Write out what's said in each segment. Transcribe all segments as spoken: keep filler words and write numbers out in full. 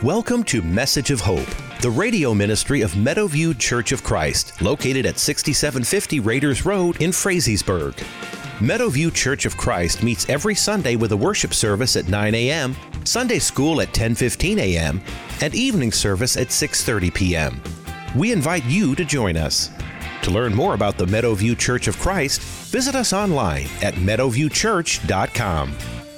Welcome to Message of Hope, the radio ministry of Meadowview Church of Christ, located at sixty-seven fifty Raiders Road in Frazeysburg. Meadowview Church of Christ meets every Sunday with a worship service at nine a.m., Sunday school at ten fifteen a.m., and evening service at six thirty p.m. We invite you to join us. To learn more about the Meadowview Church of Christ, visit us online at meadowview church dot com.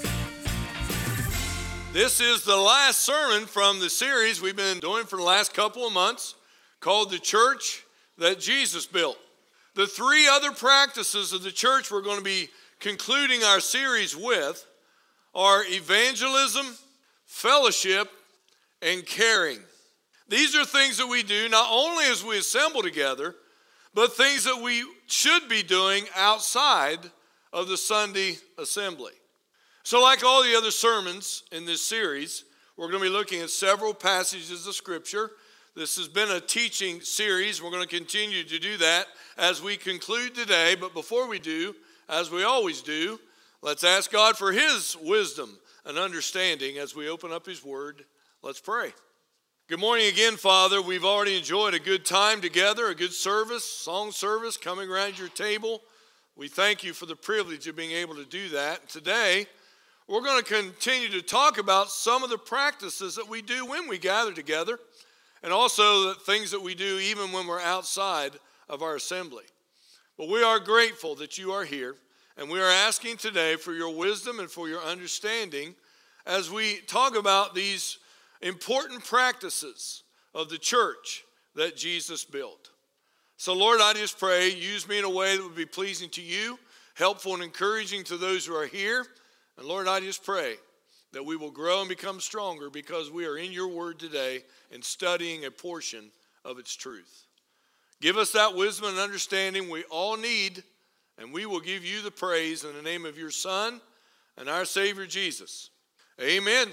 This is the last sermon from the series we've been doing for the last couple of months called The Church That Jesus Built. The three other practices of the church we're going to be concluding our series with are evangelism, fellowship, and caring. These are things that we do not only as we assemble together, but things that we should be doing outside of the Sunday assembly. So like all the other sermons in this series, we're going to be looking at several passages of Scripture. This has been a teaching series. We're going to continue to do that as we conclude today. But before we do, as we always do, let's ask God for His wisdom and understanding as we open up His Word. Let's pray. Good morning again, Father. We've already enjoyed a good time together, a good service, song service, coming around your table. We thank you for the privilege of being able to do that. Today, we're going to continue to talk about some of the practices that we do when we gather together, and also the things that we do even when we're outside of our assembly. But we are grateful that you are here, and we are asking today for your wisdom and for your understanding as we talk about these important practices of the church that Jesus built. So Lord, I just pray, use me in a way that would be pleasing to you, helpful and encouraging to those who are here. And Lord, I just pray that we will grow and become stronger because we are in your word today and studying a portion of its truth. Give us that wisdom and understanding we all need, and we will give you the praise in the name of your Son and our Savior Jesus. Amen.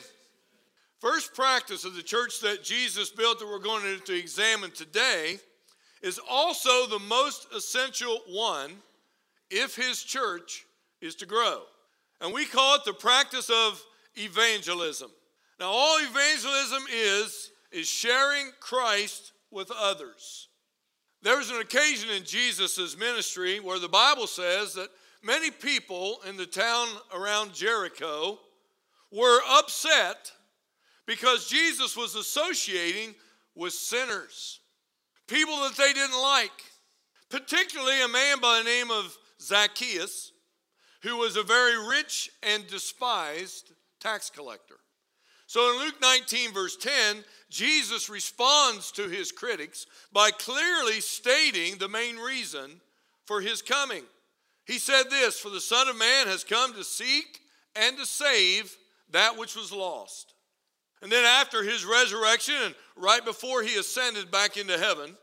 First practice of the church that Jesus built that we're going to examine today is also the most essential one if his church is to grow. And we call it the practice of evangelism. Now, all evangelism is, is sharing Christ with others. There was an occasion in Jesus' ministry where the Bible says that many people in the town around Jericho were upset because Jesus was associating with sinners, people that they didn't like, particularly a man by the name of Zacchaeus, who was a very rich and despised tax collector. So in Luke nineteen, verse ten, Jesus responds to his critics by clearly stating the main reason for his coming. He said this, "For the Son of Man has come to seek and to save that which was lost." And then after his resurrection and right before he ascended back into heaven,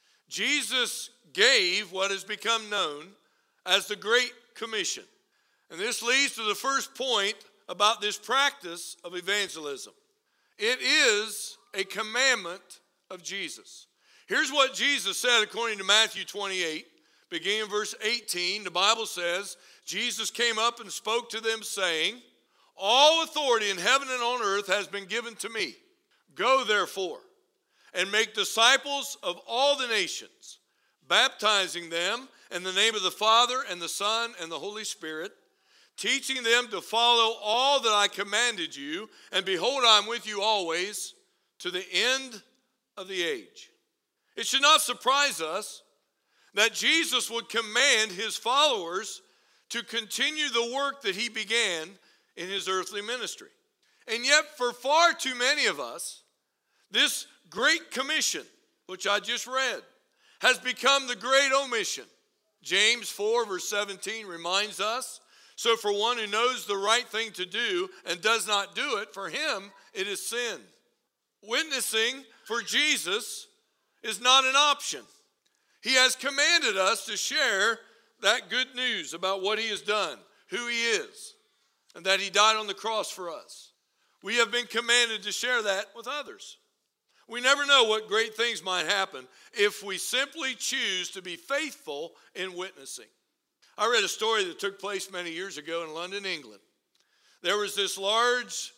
Jesus gave what has become known as the Great Commission. And this leads to the first point about this practice of evangelism. It is a commandment of Jesus. Here's what Jesus said according to Matthew twenty-eight, beginning in verse eighteen. The Bible says, Jesus came up and spoke to them saying, "All authority in heaven and on earth has been given to me. Go therefore and make disciples of all the nations, baptizing them in the name of the Father and the Son and the Holy Spirit, teaching them to follow all that I commanded you, and behold, I am with you always to the end of the age." It should not surprise us that Jesus would command his followers to continue the work that he began in his earthly ministry. And yet, for far too many of us, this great commission, which I just read, has become the great omission. James four, verse seventeen reminds us, "So for one who knows the right thing to do and does not do it, for him it is sin." Witnessing for Jesus is not an option. He has commanded us to share that good news about what he has done, who he is, and that he died on the cross for us. We have been commanded to share that with others. We never know what great things might happen if we simply choose to be faithful in witnessing. I read a story that took place many years ago in London, England. There was this large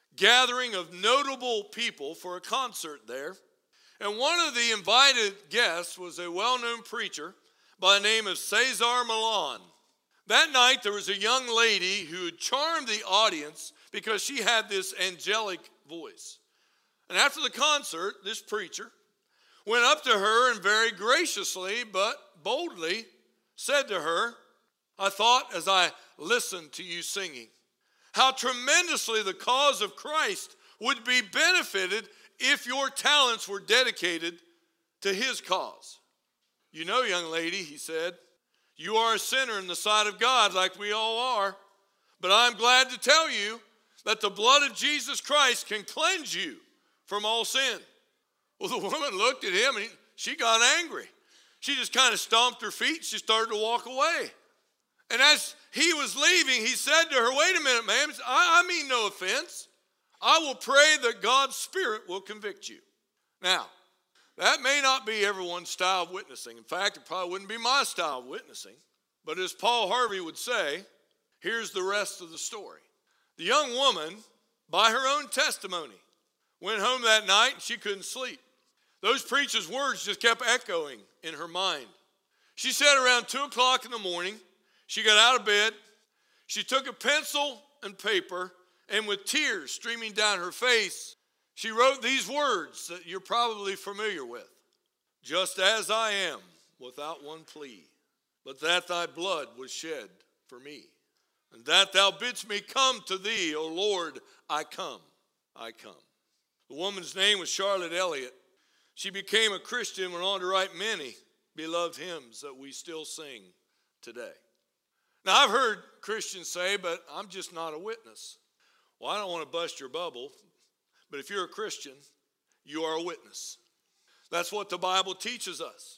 gathering of notable people for a concert there. And one of the invited guests was a well-known preacher by the name of Cesar Millan. That night there was a young lady who had charmed the audience because she had this angelic voice. And after the concert, this preacher went up to her and very graciously but boldly said to her, "I thought as I listened to you singing, how tremendously the cause of Christ would be benefited if your talents were dedicated to his cause. You know, young lady," he said, "you are a sinner in the sight of God like we all are, but I'm glad to tell you that the blood of Jesus Christ can cleanse you from all sin." Well, the woman looked at him and she got angry. She just kind of stomped her feet. She started to walk away. And as he was leaving, he said to her, "Wait a minute, ma'am. I, I mean no offense. I will pray that God's Spirit will convict you." Now, that may not be everyone's style of witnessing. In fact, it probably wouldn't be my style of witnessing. But as Paul Harvey would say, here's the rest of the story. The young woman, by her own testimony, went home that night and she couldn't sleep. Those preacher's words just kept echoing in her mind. She said around two o'clock in the morning, she got out of bed, she took a pencil and paper, and with tears streaming down her face, she wrote these words that you're probably familiar with. "Just as I am, without one plea, but that thy blood was shed for me, and that thou bidst me come to thee, O Lord, I come, I come." The woman's name was Charlotte Elliott. She became a Christian and went on to write many beloved hymns that we still sing today. Now, I've heard Christians say, "But I'm just not a witness." Well, I don't want to bust your bubble, but if you're a Christian, you are a witness. That's what the Bible teaches us.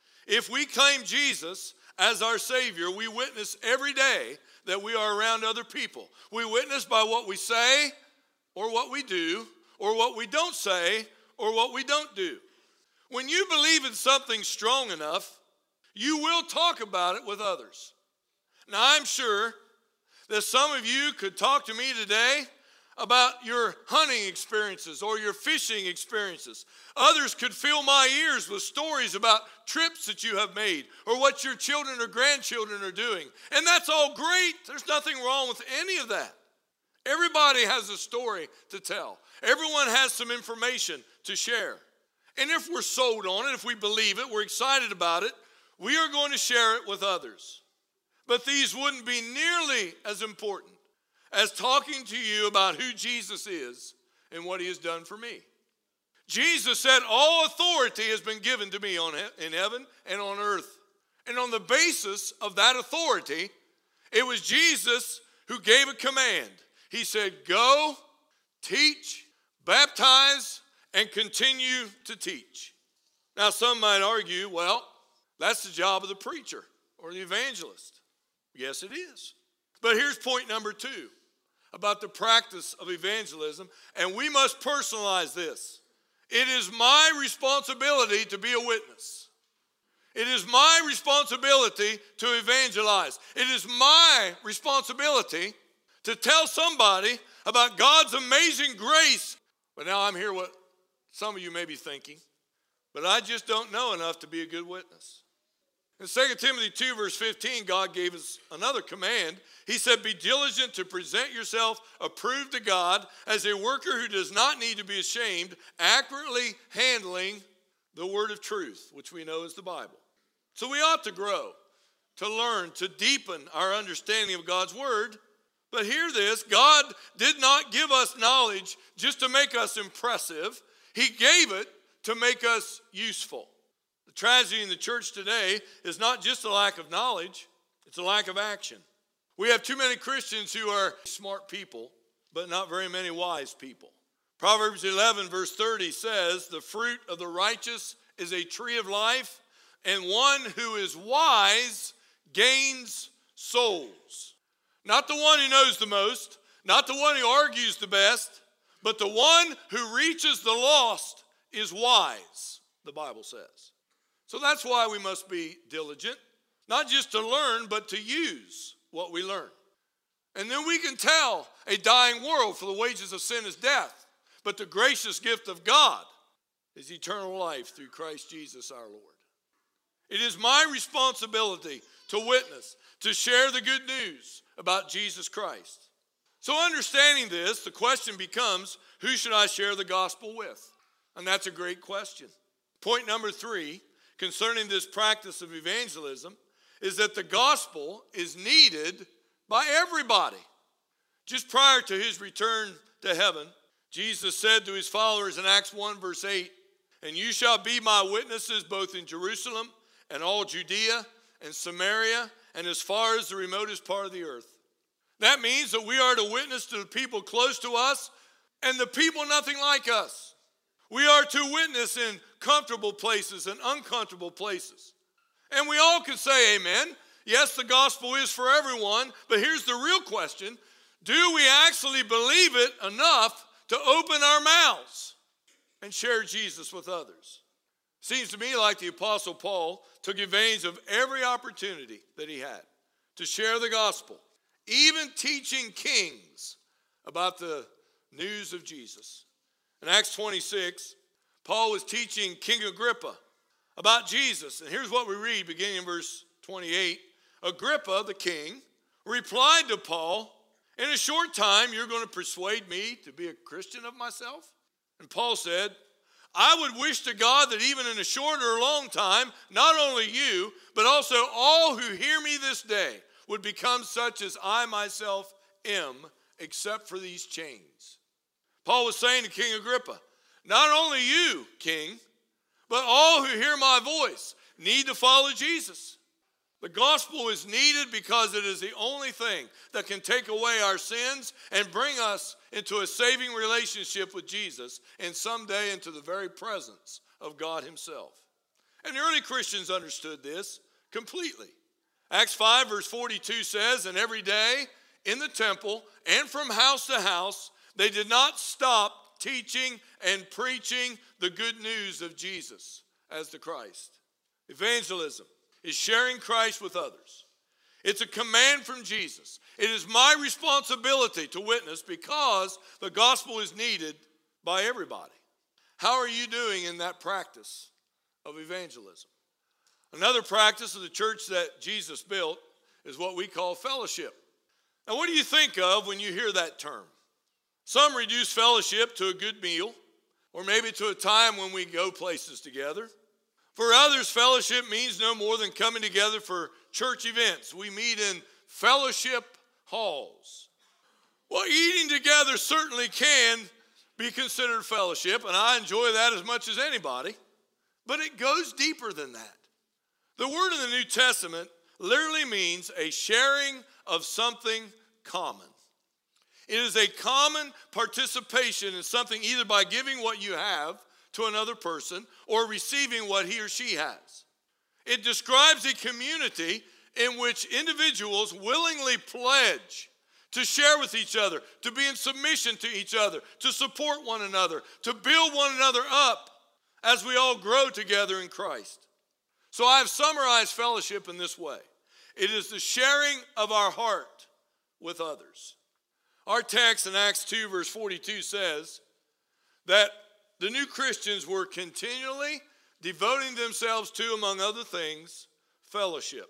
If we claim Jesus as our Savior, we witness every day that we are around other people. We witness by what we say or what we do, or what we don't say or what we don't do. When you believe in something strong enough, you will talk about it with others. Now, I'm sure that some of you could talk to me today about your hunting experiences or your fishing experiences. Others could fill my ears with stories about trips that you have made or what your children or grandchildren are doing. And that's all great. There's nothing wrong with any of that. Everybody has a story to tell. Everyone has some information to share. And if we're sold on it, if we believe it, we're excited about it, we are going to share it with others. But these wouldn't be nearly as important as talking to you about who Jesus is and what he has done for me. Jesus said, "All authority has been given to me on he- in heaven and on earth." And on the basis of that authority, it was Jesus who gave a command. He said, "Go, teach, baptize, and continue to teach." Now, some might argue, well, that's the job of the preacher or the evangelist. Yes, it is. But here's point number two about the practice of evangelism, and we must personalize this. It is my responsibility to be a witness. It is my responsibility to evangelize. It is my responsibility to tell somebody about God's amazing grace. But now I'm here what some of you may be thinking, but I just don't know enough to be a good witness. In Second Timothy two, verse fifteen, God gave us another command. He said, "Be diligent to present yourself approved to God as a worker who does not need to be ashamed, accurately handling the word of truth," which we know is the Bible. So we ought to grow, to learn, to deepen our understanding of God's word. But hear this, God did not give us knowledge just to make us impressive. He gave it to make us useful. The tragedy in the church today is not just a lack of knowledge, it's a lack of action. We have too many Christians who are smart people, but not very many wise people. Proverbs eleven, verse thirty says, "The fruit of the righteous is a tree of life, and one who is wise gains souls." Not the one who knows the most, not the one who argues the best, but the one who reaches the lost is wise, the Bible says. So that's why we must be diligent, not just to learn, but to use what we learn. And then we can tell a dying world, for the wages of sin is death, but the gracious gift of God is eternal life through Christ Jesus our Lord. It is my responsibility to witness, to share the good news about Jesus Christ. So understanding this, the question becomes, who should I share the gospel with? And that's a great question. Point number three, concerning this practice of evangelism, is that the gospel is needed by everybody. Just prior to his return to heaven, Jesus said to his followers in Acts one verse eight, "And you shall be my witnesses both in Jerusalem and all Judea and Samaria and as far as the remotest part of the earth." That means that we are to witness to the people close to us and the people nothing like us. We are to witness in comfortable places and uncomfortable places. And we all can say amen. Yes, the gospel is for everyone, but here's the real question. Do we actually believe it enough to open our mouths and share Jesus with others? Seems to me like the Apostle Paul took advantage of every opportunity that he had to share the gospel, even teaching kings about the news of Jesus. In Acts twenty-six, Paul was teaching King Agrippa about Jesus. And here's what we read beginning in verse twenty-eight. Agrippa, the king, replied to Paul, "In a short time, you're going to persuade me to be a Christian of myself?" And Paul said, "I would wish to God that even in a short or long time, not only you, but also all who hear me this day would become such as I myself am, except for these chains." Paul was saying to King Agrippa, not only you, king, but all who hear my voice need to follow Jesus. The gospel is needed because it is the only thing that can take away our sins and bring us into a saving relationship with Jesus and someday into the very presence of God himself. And the early Christians understood this completely. Acts five verse forty-two says, "And every day in the temple and from house to house, they did not stop teaching and preaching the good news of Jesus as the Christ." Evangelism is sharing Christ with others. It's a command from Jesus. It is my responsibility to witness because the gospel is needed by everybody. How are you doing in that practice of evangelism? Another practice of the church that Jesus built is what we call fellowship. Now, what do you think of when you hear that term? Some reduce fellowship to a good meal, or maybe to a time when we go places together. For others, fellowship means no more than coming together for church events. We meet in fellowship halls. Well, eating together certainly can be considered fellowship, and I enjoy that as much as anybody, but it goes deeper than that. The word in the New Testament literally means a sharing of something common. It is a common participation in something either by giving what you have to another person or receiving what he or she has. It describes a community in which individuals willingly pledge to share with each other, to be in submission to each other, to support one another, to build one another up as we all grow together in Christ. So I have summarized fellowship in this way. It is the sharing of our heart with others. Our text in Acts two verse forty-two says that the new Christians were continually devoting themselves to, among other things, fellowship.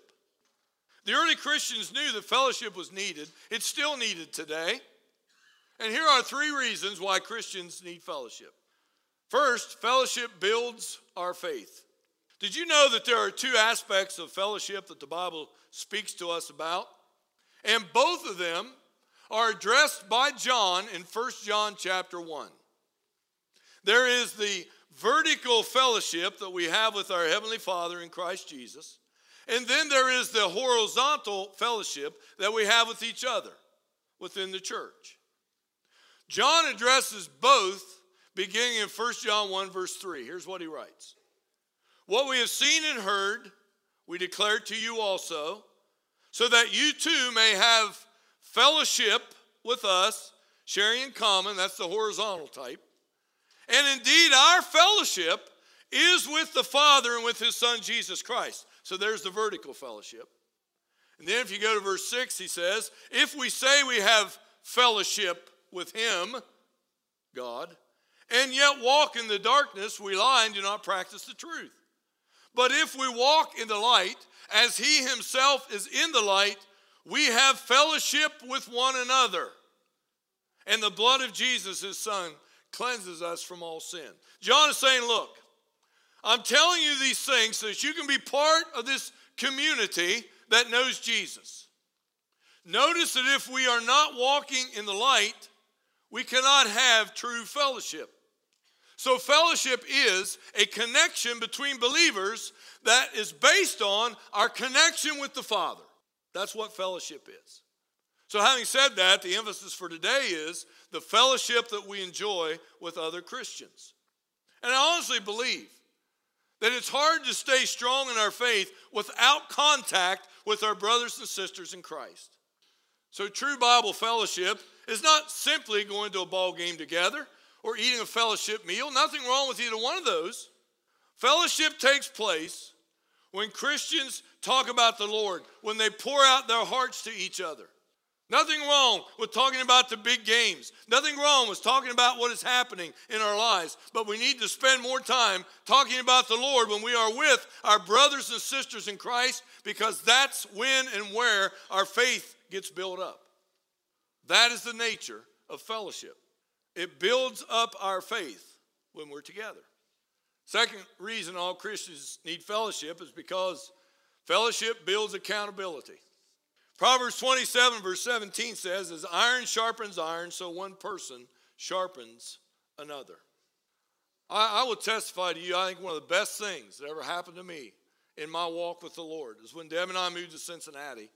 The early Christians knew that fellowship was needed. It's still needed today. And here are three reasons why Christians need fellowship. First, fellowship builds our faith. Did you know that there are two aspects of fellowship that the Bible speaks to us about? And both of them are addressed by John in First John chapter one. There is the vertical fellowship that we have with our Heavenly Father in Christ Jesus. And then there is the horizontal fellowship that we have with each other within the church. John addresses both beginning in First John one verse three. Here's what he writes. "What we have seen and heard, we declare to you also, so that you too may have fellowship with us," sharing in common, that's the horizontal type. "And indeed, our fellowship is with the Father and with his Son, Jesus Christ." So there's the vertical fellowship. And then if you go to verse six, he says, if we say we have fellowship with him, God, and yet walk in the darkness, we lie and do not practice the truth. But if we walk in the light, as he himself is in the light, we have fellowship with one another. And the blood of Jesus, his son, cleanses us from all sin. John is saying, look, I'm telling you these things so that you can be part of this community that knows Jesus. Notice that if we are not walking in the light, we cannot have true fellowship. So fellowship is a connection between believers that is based on our connection with the Father. That's what fellowship is. So having said that, the emphasis for today is the fellowship that we enjoy with other Christians. And I honestly believe that it's hard to stay strong in our faith without contact with our brothers and sisters in Christ. So true Bible fellowship is not simply going to a ball game together or eating a fellowship meal. Nothing wrong with either one of those. Fellowship takes place when Christians talk about the Lord, when they pour out their hearts to each other. Nothing wrong with talking about the big games. Nothing wrong with talking about what is happening in our lives. But we need to spend more time talking about the Lord when we are with our brothers and sisters in Christ, because that's when and where our faith gets built up. That is the nature of fellowship. It builds up our faith when we're together. Second reason all Christians need fellowship is because fellowship builds accountability. Proverbs twenty-seven verse seventeen says, as iron sharpens iron, so one person sharpens another. I, I will testify to you, I think one of the best things that ever happened to me in my walk with the Lord is when Deb and I moved to Cincinnati.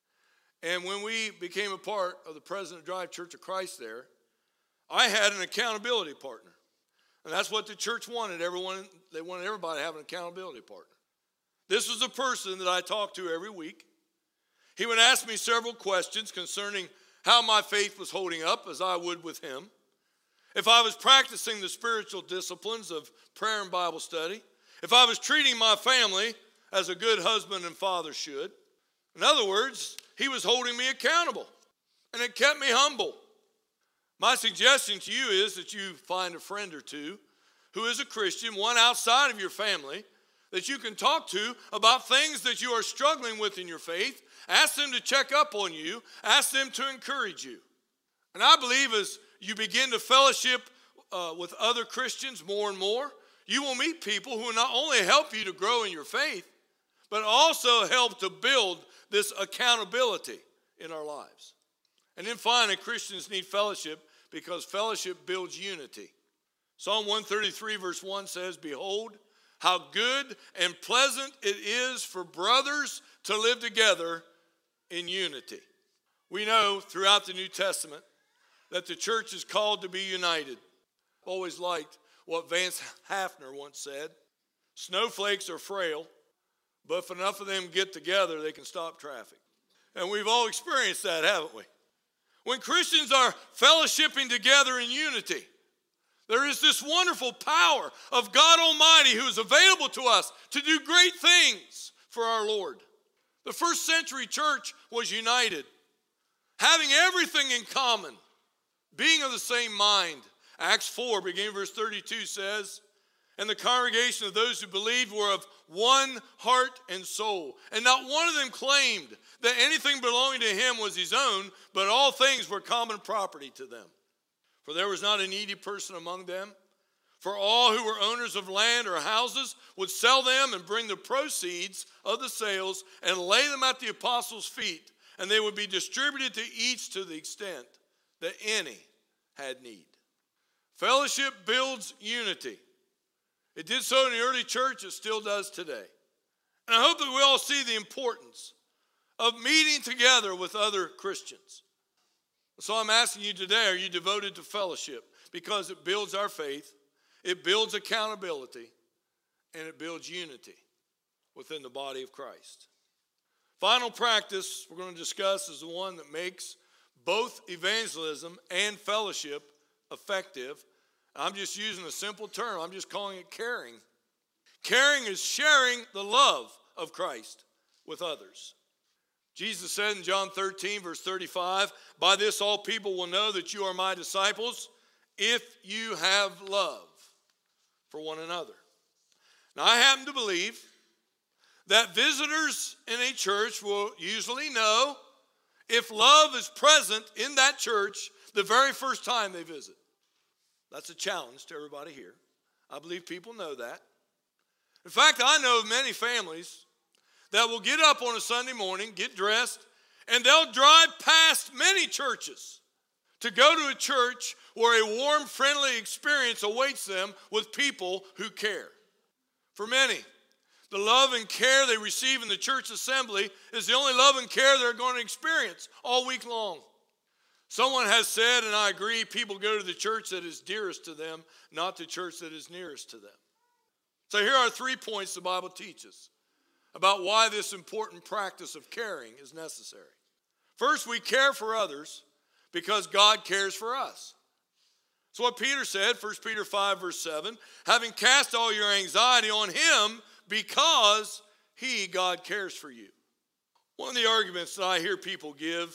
And when we became a part of the President Drive Church of Christ there, I had an accountability partner. And that's what the church wanted. Everyone, they wanted everybody to have an accountability partner. This was a person that I talked to every week. He would ask me several questions concerning how my faith was holding up, as I would with him. If I was practicing the spiritual disciplines of prayer and Bible study. If I was treating my family as a good husband and father should. In other words, he was holding me accountable. And it kept me humble. My suggestion to you is that you find a friend or two who is a Christian, one outside of your family, that you can talk to about things that you are struggling with in your faith. Ask them to check up on you. Ask them to encourage you. And I believe as you begin to fellowship uh, with other Christians more and more, you will meet people who will not only help you to grow in your faith, but also help to build this accountability in our lives. And then finally, Christians need fellowship because fellowship builds unity. Psalm one thirty-three verse one says, behold, how good and pleasant it is for brothers to live together in unity. We know throughout the New Testament that the church is called to be united. I've always liked what Vance Hafner once said. Snowflakes are frail, but if enough of them get together, they can stop traffic. And we've all experienced that, haven't we? When Christians are fellowshipping together in unity, there is this wonderful power of God Almighty who is available to us to do great things for our Lord. The first century church was united, having everything in common, being of the same mind. Acts four, beginning verse thirty-two says, and the congregation of those who believed were of one heart and soul. And not one of them claimed that anything belonging to him was his own, but all things were common property to them. For there was not a needy person among them. For all who were owners of land or houses would sell them and bring the proceeds of the sales and lay them at the apostles' feet, and they would be distributed to each to the extent that any had need. Fellowship builds unity. It did so in the early church, it still does today. And I hope that we all see the importance of meeting together with other Christians. So I'm asking you today, are you devoted to fellowship? Because it builds our faith, it builds accountability, and it builds unity within the body of Christ. Final practice we're going to discuss is the one that makes both evangelism and fellowship effective. I'm just using a simple term. I'm just calling it caring. Caring is sharing the love of Christ with others. Jesus said in John thirteen, verse thirty-five, by this all people will know that you are my disciples, if you have love for one another. Now, I happen to believe that visitors in a church will usually know if love is present in that church the very first time they visit. That's a challenge to everybody here. I believe people know that. In fact, I know of many families that will get up on a Sunday morning, get dressed, and they'll drive past many churches to go to a church where a warm, friendly experience awaits them with people who care. For many, the love and care they receive in the church assembly is the only love and care they're going to experience all week long. Someone has said, and I agree, people go to the church that is dearest to them, not the church that is nearest to them. So here are three points the Bible teaches about why this important practice of caring is necessary. First, we care for others because God cares for us. That's what Peter said, First Peter five, verse seven, having cast all your anxiety on him because he, God, cares for you. One of the arguments that I hear people give,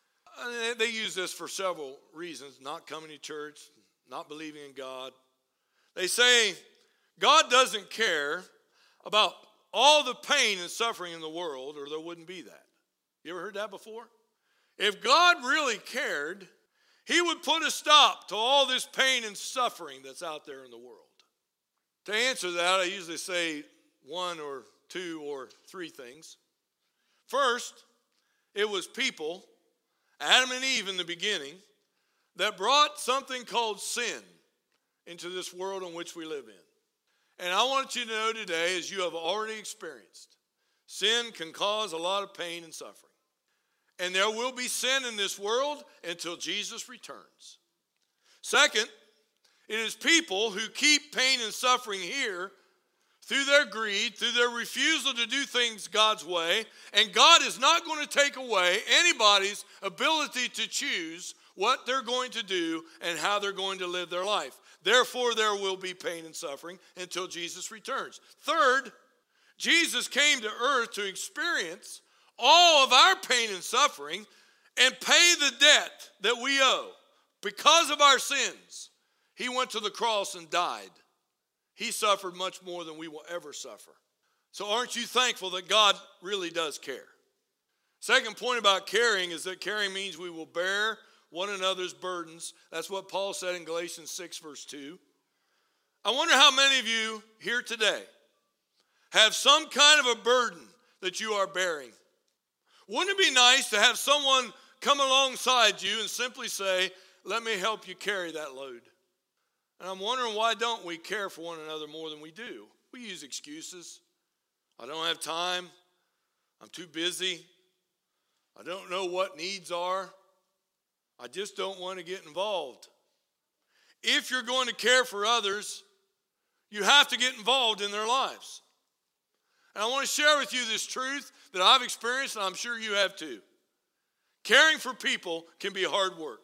they use this for several reasons, not coming to church, not believing in God. They say, God doesn't care about all the pain and suffering in the world, or there wouldn't be that. You ever heard that before? If God really cared, he would put a stop to all this pain and suffering that's out there in the world. To answer that, I usually say one or two or three things. First, it was people, Adam and Eve in the beginning, that brought something called sin into this world in which we live in. And I want you to know today, as you have already experienced, sin can cause a lot of pain and suffering. And there will be sin in this world until Jesus returns. Second, it is people who keep pain and suffering here through their greed, through their refusal to do things God's way. And God is not going to take away anybody's ability to choose what they're going to do and how they're going to live their life. Therefore, there will be pain and suffering until Jesus returns. Third, Jesus came to earth to experience all of our pain and suffering and pay the debt that we owe. Because of our sins, he went to the cross and died. He suffered much more than we will ever suffer. So aren't you thankful that God really does care? Second point about caring is that caring means we will bear one another's burdens. That's what Paul said in Galatians six, verse two. I wonder how many of you here today have some kind of a burden that you are bearing. Wouldn't it be nice to have someone come alongside you and simply say, let me help you carry that load? And I'm wondering, why don't we care for one another more than we do? We use excuses. I don't have time. I'm too busy. I don't know what needs are. I just don't want to get involved. If you're going to care for others, you have to get involved in their lives. And I want to share with you this truth that I've experienced, and I'm sure you have too. Caring for people can be hard work.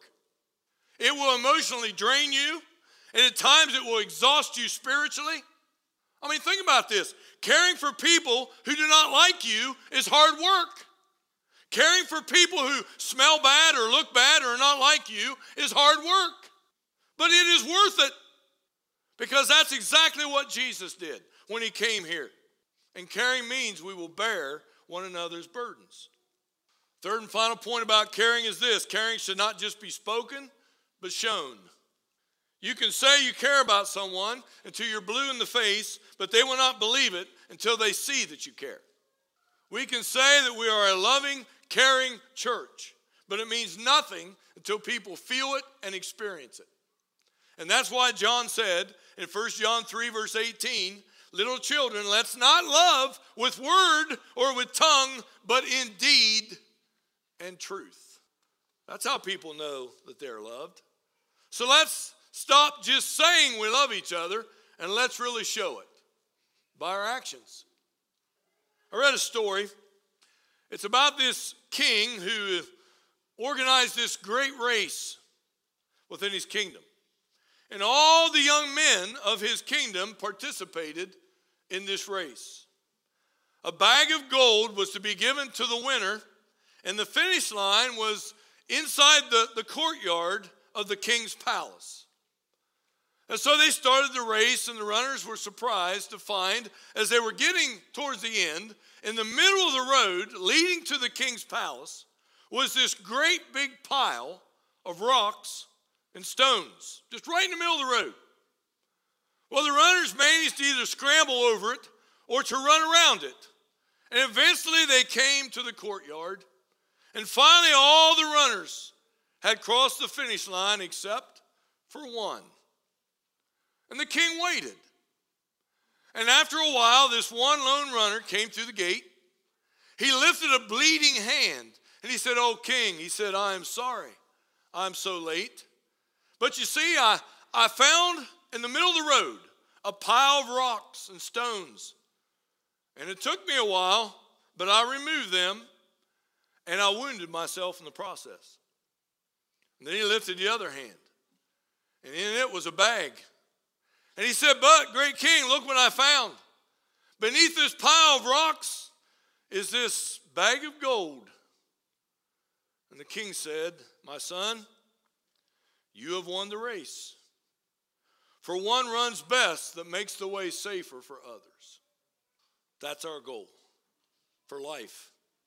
It will emotionally drain you, and at times it will exhaust you spiritually. I mean, think about this. Caring for people who do not like you is hard work. Caring for people who smell bad or look bad or are not like you is hard work. But it is worth it, because that's exactly what Jesus did when he came here. And caring means we will bear one another's burdens. Third and final point about caring is this. Caring should not just be spoken, but shown. You can say you care about someone until you're blue in the face, but they will not believe it until they see that you care. We can say that we are a loving, caring church, but it means nothing until people feel it and experience it. And that's why John said in First John three, verse eighteen, little children, let's not love with word or with tongue, but in deed and truth. That's how people know that they're loved. So let's stop just saying we love each other, and let's really show it by our actions. I read a story. It's about this king who organized this great race within his kingdom. And all the young men of his kingdom participated in this race. A bag of gold was to be given to the winner, And the finish line was inside the, the courtyard of the king's palace. And so they started the race, and the runners were surprised to find, as they were getting towards the end, in the middle of the road leading to the king's palace was this great big pile of rocks and stones, just right in the middle of the road. Well, the runners managed to either scramble over it or to run around it. And eventually they came to the courtyard, and finally all the runners had crossed the finish line except for one. And the king waited. And after a while, this one lone runner came through the gate. He lifted a bleeding hand, and he said, "Oh, king," he said, "I am sorry. I'm so late. But you see, I, I found in the middle of the road a pile of rocks and stones. And it took me a while, but I removed them, and I wounded myself in the process." And then he lifted the other hand, and in it was a bag. And he said, "But, great king, look what I found. Beneath this pile of rocks is this bag of gold." And the king said, "My son, you have won the race. For one runs best that makes the way safer for others." That's our goal for life.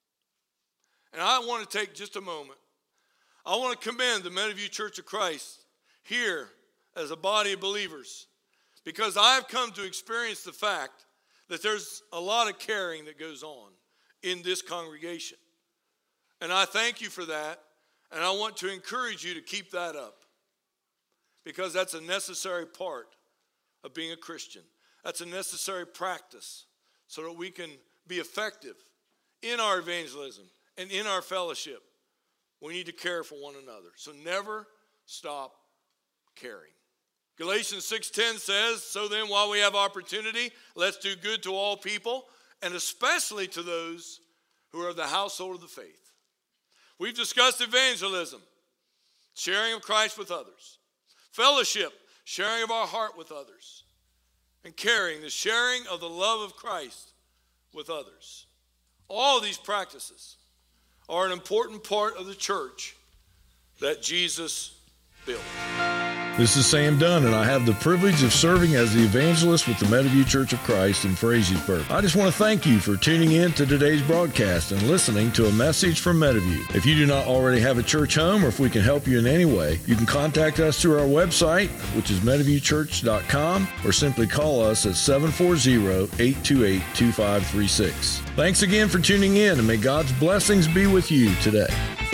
And I want to take just a moment. I want to commend the Meadowview Church of Christ here as a body of believers, because I've come to experience the fact that there's a lot of caring that goes on in this congregation. And I thank you for that, and I want to encourage you to keep that up, because that's a necessary part of being a Christian. That's a necessary practice so that we can be effective in our evangelism and in our fellowship. We need to care for one another. So never stop caring. Galatians six ten says, "So then, while we have opportunity, let's do good to all people, and especially to those who are of the household of the faith." We've discussed evangelism, sharing of Christ with others, fellowship, sharing of our heart with others, and caring, the sharing of the love of Christ with others. All of these practices are an important part of the church that Jesus built. This is Sam Dunn, and I have the privilege of serving as the evangelist with the Meadowview Church of Christ in Frazeysburg. I just want to thank you for tuning in to today's broadcast and listening to a message from Meadowview. If you do not already have a church home, or if we can help you in any way, you can contact us through our website, which is meadowview church dot com, or simply call us at seven four zero, eight two eight, two five three six. Thanks again for tuning in, and may God's blessings be with you today.